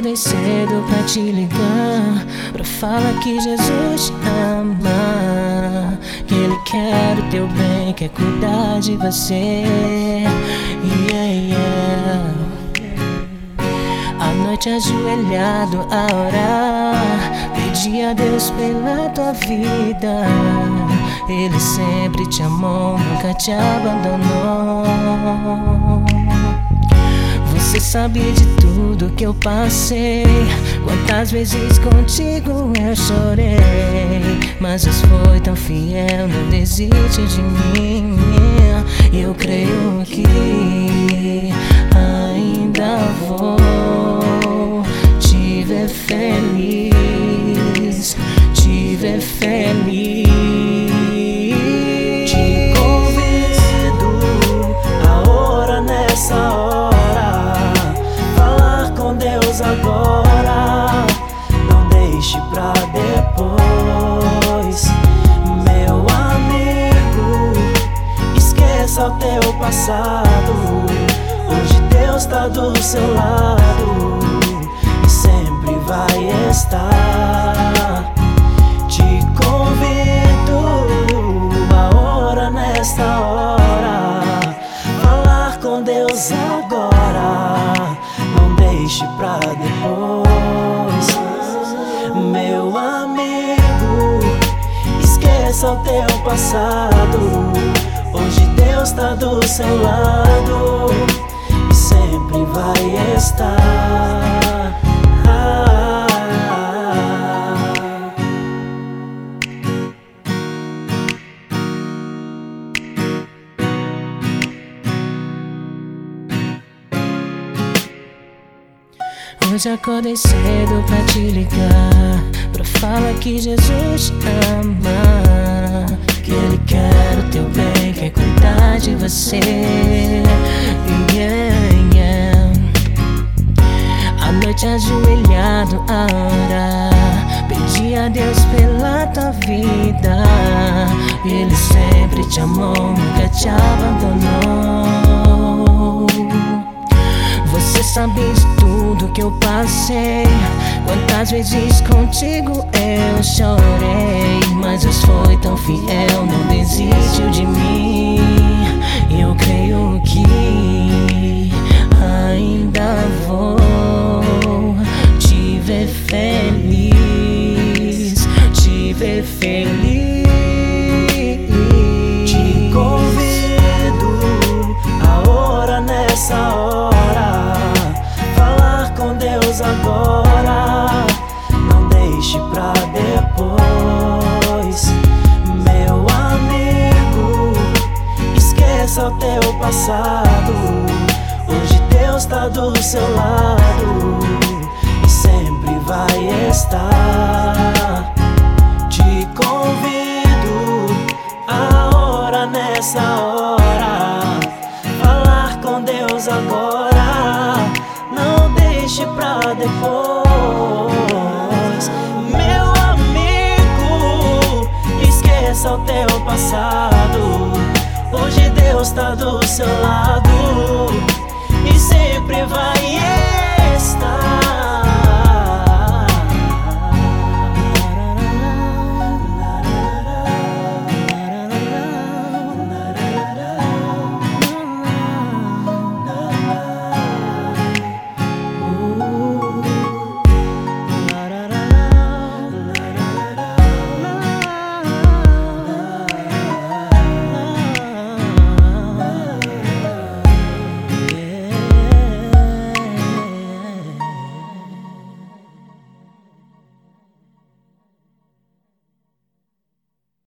acordei cedo pra te ligar, pra falar que Jesus te ama, que Ele quer o teu bem, quer cuidar de você. À noite ajoelhado a orar, pedi a Deus pela tua vida. Ele sempre te amou, nunca te abandonou. Você sabe de tudo que eu passei, quantas vezes contigo eu chorei, mas Deus foi tão fiel, não desiste de mim. Eu creio que ainda vou te ver feliz, te ver feliz. Te convido a orar nessa hora, falar com Deus agora, não deixe pra depois. Meu amigo, esqueça o teu passado, hoje Deus tá do seu lado e sempre vai estar. Te convido a orar nesta hora, falar com Deus agora, não deixe pra depois. Meu amigo, esqueça o teu passado, hoje Deus tá do seu lado e sempre vai estar. Hoje acordei cedo pra te ligar, pra falar que Jesus te ama, que Ele quer o teu bem, quer cuidar de você. À noite ajoelhado a orar, pedi a Deus pela tua vida. Ele sempre te amou, nunca te abandonou. Você sabe de tudo que eu passei, quantas vezes contigo eu chorei, mas Deus foi tão fiel, não desistiu de mim. Eu creio que ainda vou te ver feliz, te ver feliz. Te convido a orar nessa hora, falar com Deus agora, não deixe pra depois. Meu amigo, esqueça o teu passado, hoje Deus tá do seu lado e sempre vai estar. Te convido a orar nessa hora, falar com Deus agora, não deixe pra depois. Meu amigo, esqueça o teu passado, hoje Deus tá do seu lado e sempre vai